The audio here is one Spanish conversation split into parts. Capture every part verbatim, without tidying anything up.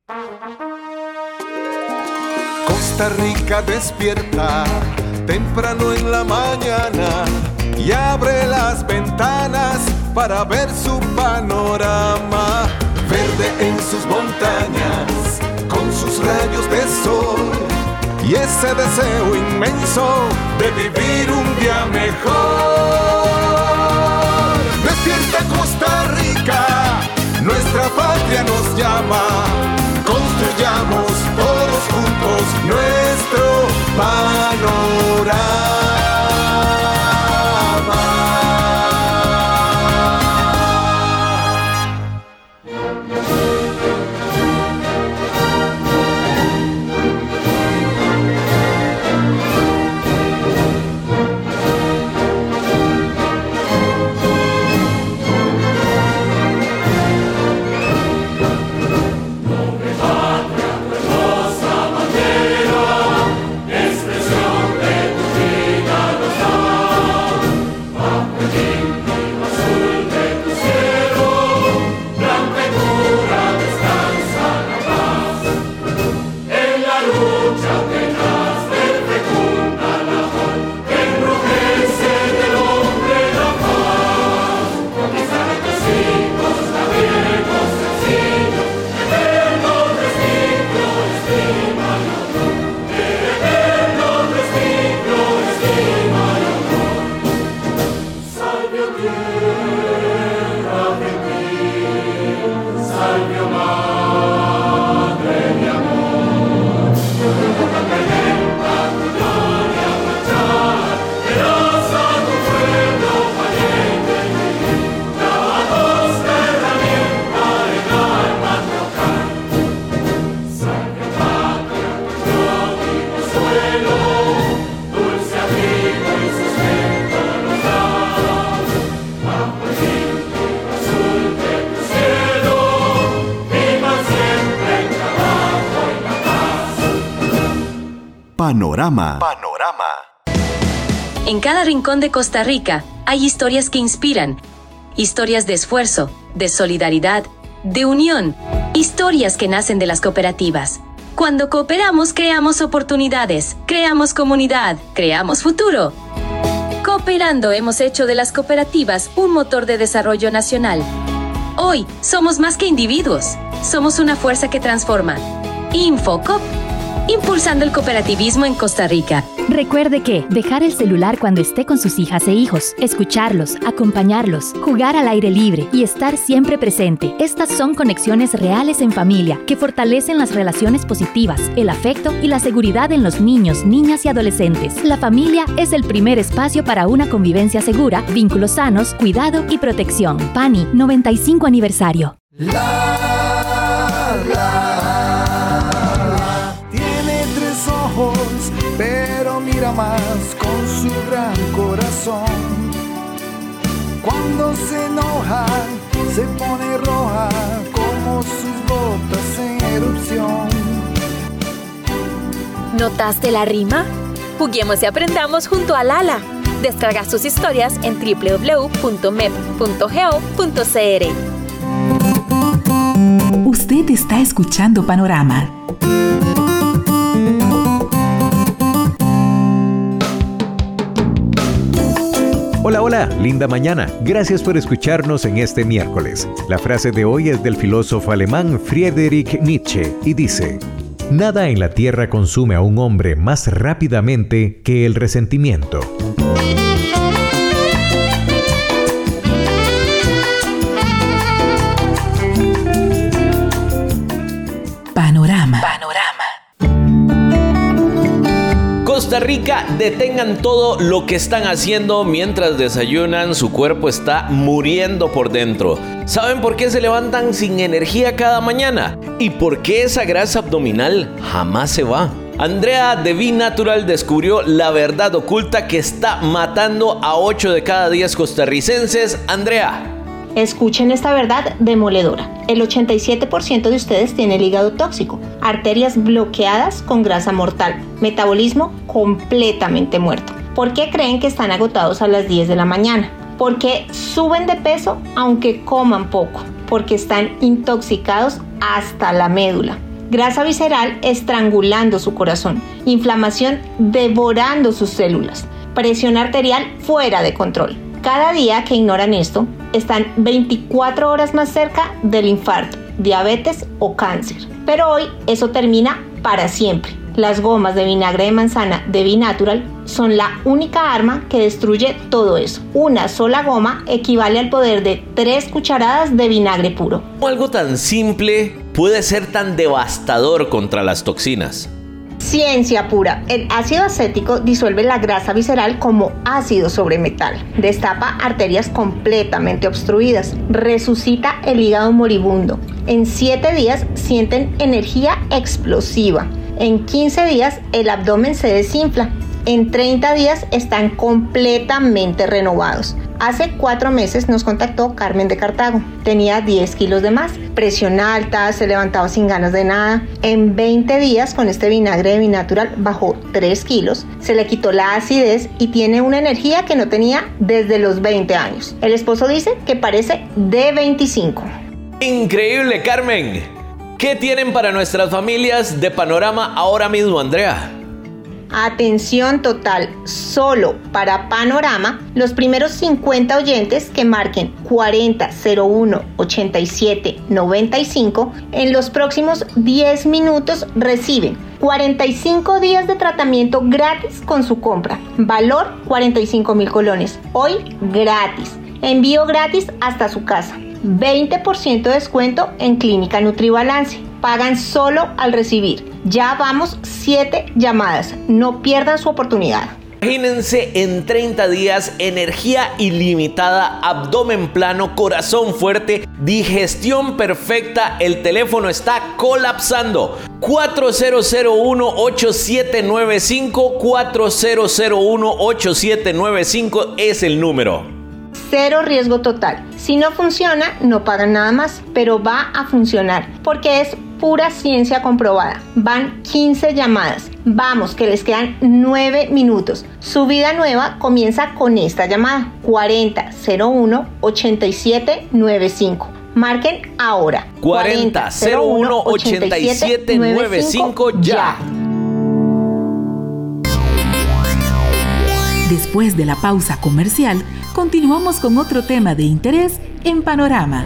Costa Rica despierta temprano en la mañana y abre las ventanas para ver su panorama. Verde en sus montañas, con sus rayos de sol y ese deseo inmenso de vivir un día mejor. Despierta Costa Rica, nuestra patria nos llama. Construyamos todos juntos nuestro panorama. Panorama. Panorama. En cada rincón de Costa Rica hay historias que inspiran. Historias de esfuerzo, de solidaridad, de unión. Historias que nacen de las cooperativas. Cuando cooperamos, creamos oportunidades, creamos comunidad, creamos futuro. Cooperando hemos hecho de las cooperativas un motor de desarrollo nacional. Hoy somos más que individuos, somos una fuerza que transforma. Infocop, impulsando el cooperativismo en Costa Rica. Recuerde que dejar el celular cuando esté con sus hijas e hijos, escucharlos, acompañarlos, jugar al aire libre y estar siempre presente. Estas son conexiones reales en familia que fortalecen las relaciones positivas, el afecto y la seguridad en los niños, niñas y adolescentes. La familia es el primer espacio para una convivencia segura, vínculos sanos, cuidado y protección. PANI, noventa y cinco aniversario. La, la. Pero mira más con su gran corazón. Cuando se enoja, se pone roja como sus botas en erupción. ¿Notaste la rima? Juguemos y aprendamos junto a Lala. Descarga sus historias en doble u doble u doble u punto mep punto go punto c r. Usted está escuchando Panorama. Hola, hola, linda mañana. Gracias por escucharnos en este miércoles. La frase de hoy es del filósofo alemán Friedrich Nietzsche y dice: nada en la tierra consume a un hombre más rápidamente que el resentimiento. Panorama. Panorama. Costa Rica, detengan todo lo que están haciendo mientras desayunan. Su cuerpo está muriendo por dentro. ¿Saben por qué se levantan sin energía cada mañana? ¿Y por qué esa grasa abdominal jamás se va? Andrea de Be Natural descubrió la verdad oculta que está matando a ocho de cada diez costarricenses. Andrea. Escuchen esta verdad demoledora. El ochenta y siete por ciento de ustedes tiene el hígado tóxico, arterias bloqueadas con grasa mortal, metabolismo completamente muerto. ¿Por qué creen que están agotados a las diez de la mañana? Porque suben de peso aunque coman poco, porque están intoxicados hasta la médula. grasa visceral estrangulando su corazón, inflamación devorando sus células, presión arterial fuera de control. Cada día que ignoran esto, están veinticuatro horas más cerca del infarto, diabetes o cáncer. Pero hoy eso termina para siempre. Las gomas de vinagre de manzana de B-Natural son la única arma que destruye todo eso. Una sola goma equivale al poder de tres cucharadas de vinagre puro. Algo tan simple puede ser tan devastador contra las toxinas. Ciencia pura. El ácido acético disuelve la grasa visceral como ácido sobre metal. Destapa arterias completamente obstruidas. Resucita el hígado moribundo. En siete días sienten energía explosiva. En quince días el abdomen se desinfla. En treinta días están completamente renovados. Hace cuatro meses nos contactó Carmen de Cartago. Tenía diez kilos de más, presión alta, se levantaba sin ganas de nada. En veinte días con este vinagre de B-Natural bajó tres kilos, se le quitó la acidez y tiene una energía que no tenía desde los veinte años. El esposo dice que parece de veinticinco. Increíble, Carmen. ¿Qué tienen para nuestras familias de Panorama ahora mismo, Andrea? Atención total, solo para Panorama, los primeros cincuenta oyentes que marquen cuarenta cero uno ochenta y siete noventa y cinco en los próximos diez minutos reciben cuarenta y cinco días de tratamiento gratis con su compra. Valor cuarenta y cinco mil colones. Hoy gratis. Envío gratis hasta su casa. veinte por ciento de descuento en Clínica Nutribalance. Pagan solo al recibir. Ya vamos siete llamadas. No pierdan su oportunidad. Imagínense en treinta días, energía ilimitada, abdomen plano, corazón fuerte, digestión perfecta. El teléfono está colapsando. cuatro cero cero uno ocho siete nueve cinco, cuatro cero cero uno ocho siete nueve cinco es el número. Cero riesgo total. Si no funciona, no pagan nada más, pero va a funcionar porque es pura ciencia comprobada. Van quince llamadas. Vamos, que les quedan nueve minutos. Su vida nueva comienza con esta llamada. cuarenta cero uno ochenta y siete noventa y cinco. Marquen ahora. cuarenta cero uno ochenta y siete noventa y cinco ya. Después de la pausa comercial, continuamos con otro tema de interés en Panorama.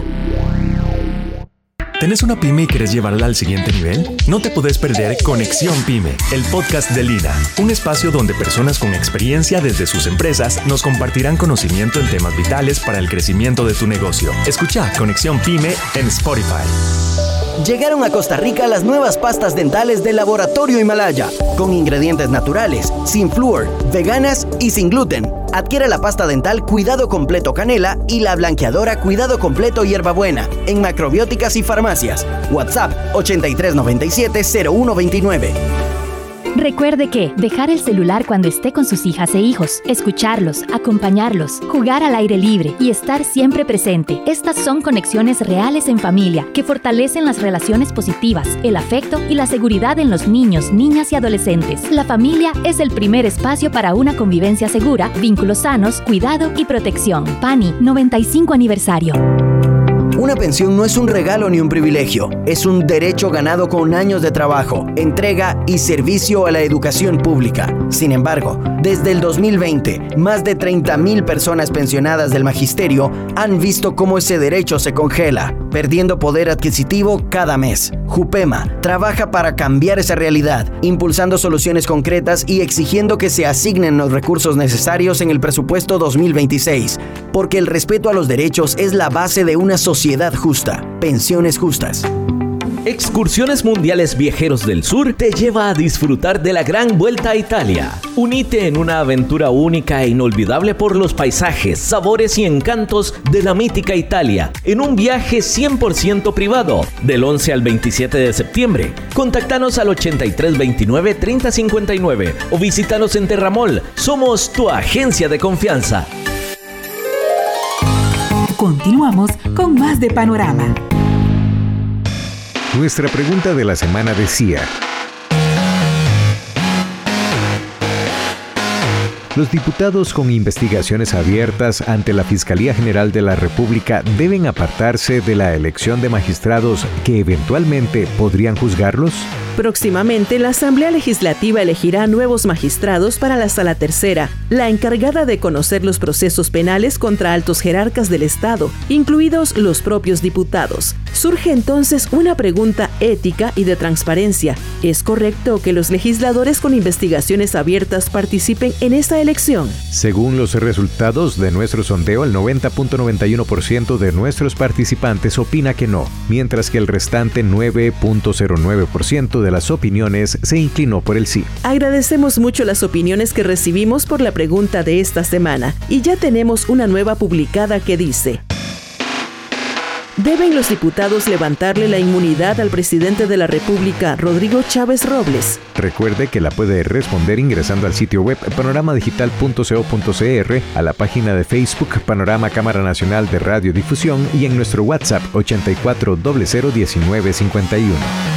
¿Tenés una pyme y querés llevarla al siguiente nivel? No te podés perder Conexión Pyme, el podcast de Lina, un espacio donde personas con experiencia desde sus empresas nos compartirán conocimiento en temas vitales para el crecimiento de tu negocio. Escucha Conexión Pyme en Spotify. Llegaron a Costa Rica las nuevas pastas dentales del Laboratorio Himalaya, con ingredientes naturales, sin flúor, veganas y sin gluten. Adquiere la pasta dental Cuidado Completo Canela y la blanqueadora Cuidado Completo Hierbabuena en macrobióticas y farmacias. WhatsApp ochenta y tres noventa y siete cero uno veintinueve. Recuerde que dejar el celular cuando esté con sus hijas e hijos, escucharlos, acompañarlos, jugar al aire libre y estar siempre presente. Estas son conexiones reales en familia que fortalecen las relaciones positivas, el afecto y la seguridad en los niños, niñas y adolescentes. La familia es el primer espacio para una convivencia segura, vínculos sanos, cuidado y protección. PANI, noventa y cinco aniversario. Una pensión no es un regalo ni un privilegio, es un derecho ganado con años de trabajo, entrega y servicio a la educación pública. Sin embargo, desde el dos mil veinte, más de treinta mil personas pensionadas del magisterio han visto cómo ese derecho se congela, perdiendo poder adquisitivo cada mes. Jupema trabaja para cambiar esa realidad, impulsando soluciones concretas y exigiendo que se asignen los recursos necesarios en el presupuesto dos mil veintiséis, porque el respeto a los derechos es la base de una sociedad justa. Pensiones justas. Excursiones Mundiales Viajeros del Sur te lleva a disfrutar de la Gran Vuelta a Italia. Unite en una aventura única e inolvidable por los paisajes, sabores y encantos de la mítica Italia, en un viaje cien por ciento privado, del once al veintisiete de septiembre. Contáctanos al ochenta y tres veintinueve treinta cincuenta y nueve o visítanos en Terramol. Somos tu agencia de confianza. Continuamos con más de Panorama. Nuestra pregunta de la semana decía: Los diputados con investigaciones abiertas ante la Fiscalía General de la República deben apartarse de la elección de magistrados que eventualmente podrían juzgarlos. Próximamente, la Asamblea Legislativa elegirá nuevos magistrados para la Sala Tercera, la encargada de conocer los procesos penales contra altos jerarcas del Estado, incluidos los propios diputados. Surge entonces una pregunta ética y de transparencia. ¿Es correcto que los legisladores con investigaciones abiertas participen en esta elección? Según los resultados de nuestro sondeo, el noventa punto noventa y uno por ciento de nuestros participantes opina que no, mientras que el restante nueve punto cero nueve por ciento de las opiniones se inclinó por el sí. Agradecemos mucho las opiniones que recibimos por la pregunta de esta semana y ya tenemos una nueva publicada que dice: ¿deben los diputados levantarle la inmunidad al presidente de la República, Rodrigo Chávez Robles? Recuerde que la puede responder ingresando al sitio web panorama digital punto co punto cr, a la página de Facebook Panorama Cámara Nacional de Radiodifusión y en nuestro WhatsApp ochenta y cuatro cero cero diecinueve cincuenta y uno.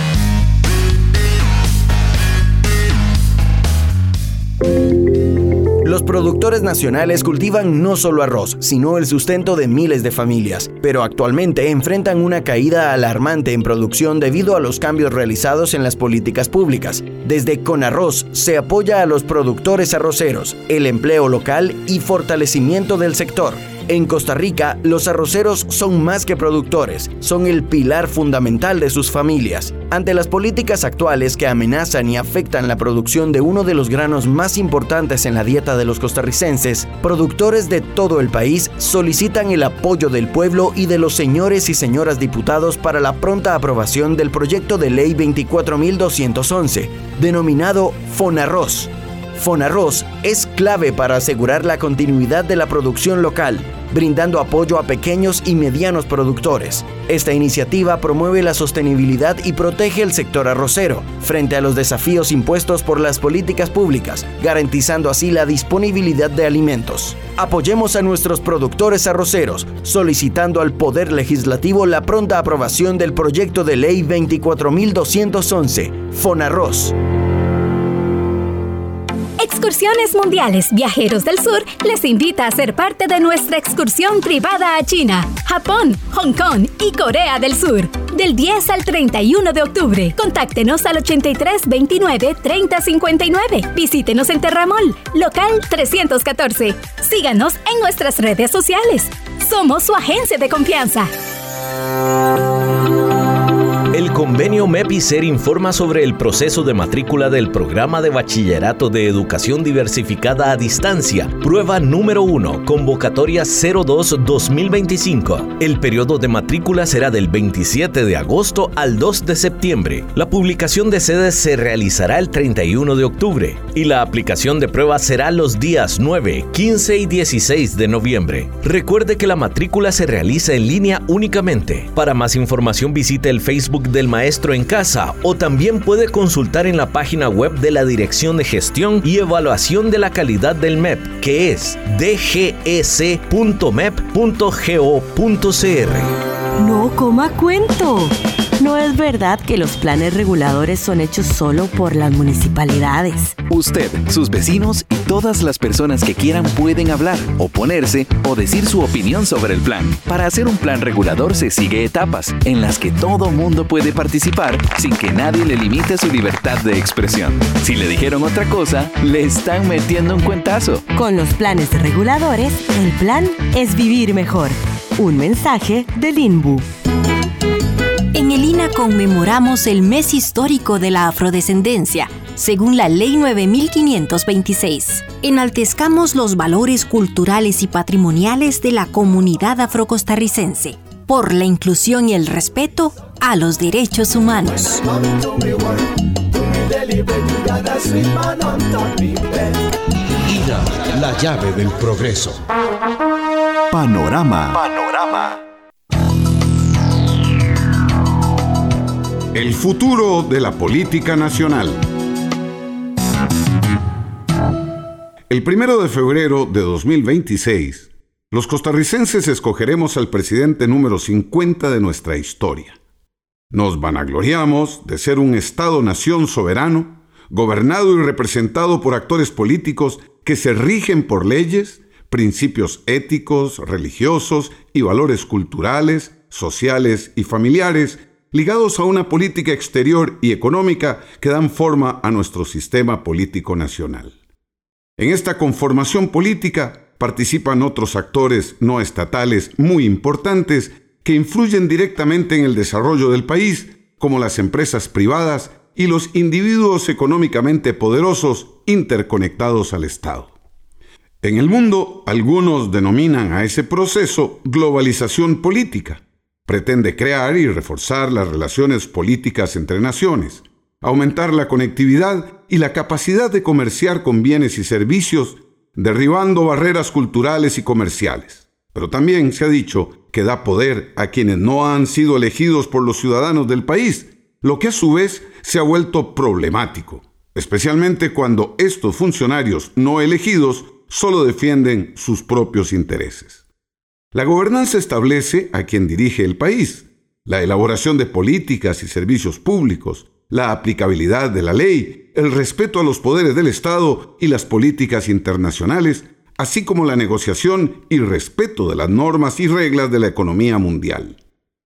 Los productores nacionales cultivan no solo arroz, sino el sustento de miles de familias, pero actualmente enfrentan una caída alarmante en producción debido a los cambios realizados en las políticas públicas. Desde Conarroz se apoya a los productores arroceros, el empleo local y fortalecimiento del sector. En Costa Rica, los arroceros son más que productores, son el pilar fundamental de sus familias. Ante las políticas actuales que amenazan y afectan la producción de uno de los granos más importantes en la dieta de los costarricenses, productores de todo el país solicitan el apoyo del pueblo y de los señores y señoras diputados para la pronta aprobación del proyecto de ley veinticuatro mil doscientos once, denominado Fonarroz. Fonarroz es clave para asegurar la continuidad de la producción local, brindando apoyo a pequeños y medianos productores. Esta iniciativa promueve la sostenibilidad y protege el sector arrocero frente a los desafíos impuestos por las políticas públicas, garantizando así la disponibilidad de alimentos. Apoyemos a nuestros productores arroceros, solicitando al Poder Legislativo la pronta aprobación del proyecto de ley veinticuatro mil doscientos once, Fonarroz. Excursiones Mundiales Viajeros del Sur les invita a ser parte de nuestra excursión privada a China, Japón, Hong Kong y Corea del Sur. Del diez al treinta y uno de octubre. Contáctenos al ochenta y tres veintinueve treinta cincuenta y nueve. Visítenos en Terramol, local trescientos catorce. Síganos en nuestras redes sociales. Somos su agencia de confianza. El convenio M E P I-C E R informa sobre el proceso de matrícula del Programa de Bachillerato de Educación Diversificada a Distancia, prueba número uno, convocatoria cero dos dos mil veinticinco. El periodo de matrícula será del veintisiete de agosto al dos de septiembre. La publicación de sedes se realizará el treinta y uno de octubre y la aplicación de pruebas será los días nueve, quince y dieciséis de noviembre. Recuerde que la matrícula se realiza en línea únicamente. Para más información visite el Facebook del Maestro en Casa o también puede consultar en la página web de la Dirección de Gestión y Evaluación de la Calidad del M E P, que es d g e c punto m e p punto go punto c r. No coma cuento. No es verdad que los planes reguladores son hechos solo por las municipalidades. Usted, sus vecinos y todas las personas que quieran pueden hablar, oponerse o decir su opinión sobre el plan. Para hacer un plan regulador se sigue etapas en las que todo mundo puede participar sin que nadie le limite su libertad de expresión. Si le dijeron otra cosa, le están metiendo un cuentazo. Con los planes reguladores, el plan es vivir mejor. Un mensaje del I N B U. En el I N A conmemoramos el mes histórico de la afrodescendencia, según la Ley nueve mil quinientos veintiséis. Enaltezcamos los valores culturales y patrimoniales de la comunidad afrocostarricense, por la inclusión y el respeto a los derechos humanos. I N A, la llave del progreso. Panorama. Panorama. El futuro de la política nacional. El primero de febrero de dos mil veintiséis, los costarricenses escogeremos al presidente número cincuenta de nuestra historia. Nos vanagloriamos de ser un Estado-nación soberano, gobernado y representado por actores políticos que se rigen por leyes, principios éticos, religiosos y valores culturales, sociales y familiares, ligados a una política exterior y económica que dan forma a nuestro sistema político nacional. En esta conformación política participan otros actores no estatales muy importantes que influyen directamente en el desarrollo del país, como las empresas privadas y los individuos económicamente poderosos interconectados al Estado. En el mundo, algunos denominan a ese proceso globalización política. Pretende crear y reforzar las relaciones políticas entre naciones, aumentar la conectividad y la capacidad de comerciar con bienes y servicios, derribando barreras culturales y comerciales. Pero también se ha dicho que da poder a quienes no han sido elegidos por los ciudadanos del país, lo que a su vez se ha vuelto problemático, especialmente cuando estos funcionarios no elegidos solo defienden sus propios intereses. La gobernanza establece a quien dirige el país, la elaboración de políticas y servicios públicos, la aplicabilidad de la ley, el respeto a los poderes del Estado y las políticas internacionales, así como la negociación y respeto de las normas y reglas de la economía mundial.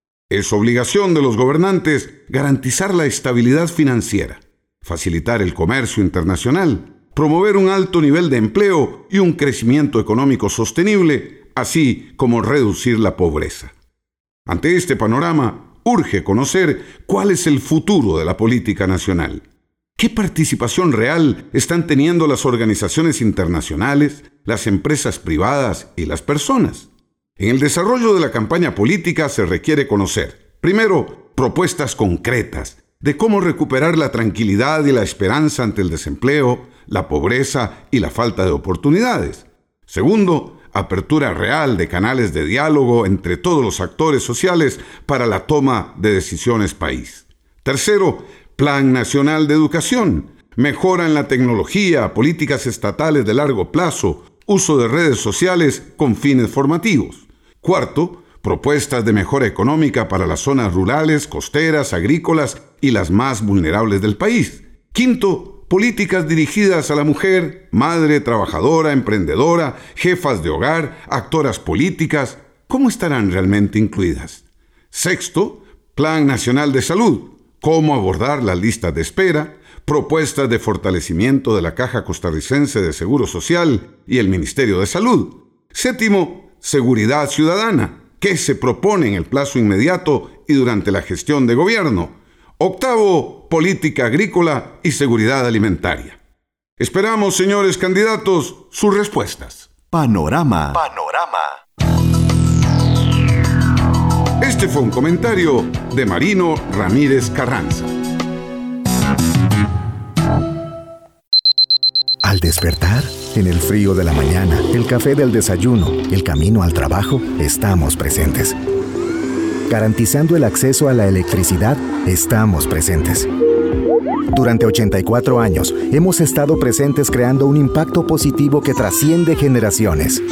Es obligación de los gobernantes garantizar la estabilidad financiera, facilitar el comercio internacional, promover un alto nivel de empleo y un crecimiento económico sostenible, así como reducir la pobreza. Ante este panorama, urge conocer cuál es el futuro de la política nacional. ¿Qué participación real están teniendo las organizaciones internacionales, las empresas privadas y las personas? En el desarrollo de la campaña política se requiere conocer, primero, propuestas concretas de cómo recuperar la tranquilidad y la esperanza ante el desempleo, la pobreza y la falta de oportunidades. Segundo, apertura real de canales de diálogo entre todos los actores sociales para la toma de decisiones país. Tercero, Plan Nacional de Educación, mejora en la tecnología, políticas estatales de largo plazo, uso de redes sociales con fines formativos. Cuarto, propuestas de mejora económica para las zonas rurales, costeras, agrícolas y las más vulnerables del país. Quinto, políticas dirigidas a la mujer, madre, trabajadora, emprendedora, jefas de hogar, actoras políticas. ¿Cómo estarán realmente incluidas? Sexto, Plan Nacional de Salud. Cómo abordar las listas de espera, propuestas de fortalecimiento de la Caja Costarricense de Seguro Social y el Ministerio de Salud. Séptimo, seguridad ciudadana. ¿Qué se propone en el plazo inmediato y durante la gestión de gobierno? Octavo, política agrícola y seguridad alimentaria. Esperamos, señores candidatos, sus respuestas. Panorama. Panorama. Este fue un comentario de Marino Ramírez Carranza. Al despertar, en el frío de la mañana, el café del desayuno, el camino al trabajo, estamos presentes. Garantizando el acceso a la electricidad, estamos presentes. Durante ochenta y cuatro años, hemos estado presentes creando un impacto positivo que trasciende generaciones.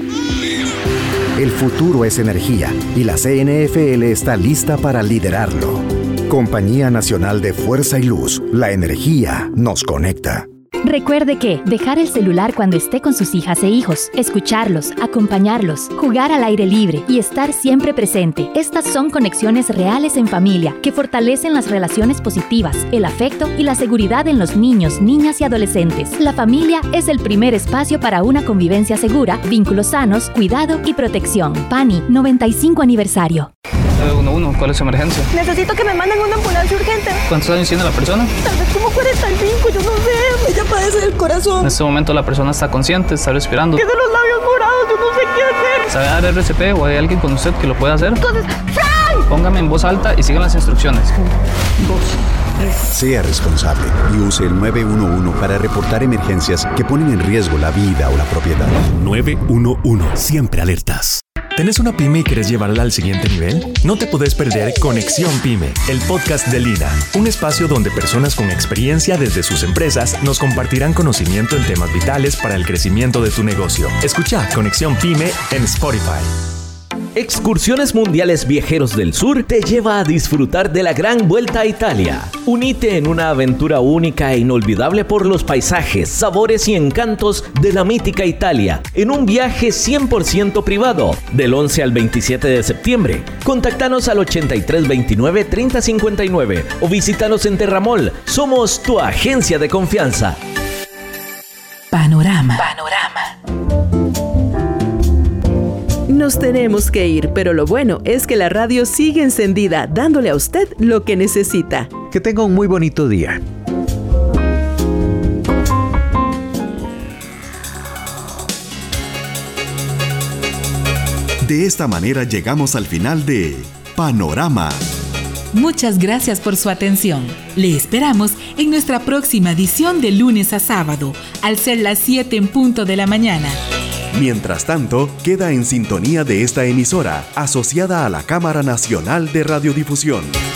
El futuro es energía y la C N F L está lista para liderarlo. Compañía Nacional de Fuerza y Luz, la energía nos conecta. Recuerde que dejar el celular cuando esté con sus hijas e hijos, escucharlos, acompañarlos, jugar al aire libre y estar siempre presente. Estas son conexiones reales en familia que fortalecen las relaciones positivas, el afecto y la seguridad en los niños, niñas y adolescentes. La familia es el primer espacio para una convivencia segura, vínculos sanos, cuidado y protección. PANI, noventa y cinco aniversario. nueve uno uno, ¿cuál es su emergencia? Necesito que me manden una ambulancia urgente. ¿Cuántos años tiene la persona? Tal vez como cuarenta y cinco, yo no sé. Ella padece del corazón. En este momento la persona está consciente, está respirando. Tiene los labios morados, yo no sé qué hacer. ¿Sabe dar R C P o hay alguien con usted que lo pueda hacer? Entonces, ¡Frank! Póngame en voz alta y sigan las instrucciones. Voz. Sea responsable y use el nueve uno uno para reportar emergencias que ponen en riesgo la vida o la propiedad. nueve uno uno, siempre alertas. ¿Tenés una pyme y querés llevarla al siguiente nivel? No te podés perder Conexión Pyme, el podcast de Lina, un espacio donde personas con experiencia desde sus empresas nos compartirán conocimiento en temas vitales para el crecimiento de tu negocio. Escucha Conexión Pyme en Spotify. Excursiones Mundiales Viajeros del Sur te lleva a disfrutar de la gran vuelta a Italia. Unite en una aventura única e inolvidable por los paisajes, sabores y encantos de la mítica Italia, en un viaje cien por ciento privado, del once al veintisiete de septiembre. Contactanos al ochenta y tres veintinueve treinta cincuenta y nueve o visítanos en Terramol. Somos tu agencia de confianza. Panorama. Panorama. Nos tenemos que ir, pero lo bueno es que la radio sigue encendida, dándole a usted lo que necesita. Que tenga un muy bonito día. De esta manera llegamos al final de Panorama. Muchas gracias por su atención. Le esperamos en nuestra próxima edición de lunes a sábado, al ser las siete en punto de la mañana. Mientras tanto, queda en sintonía de esta emisora, asociada a la Cámara Nacional de Radiodifusión.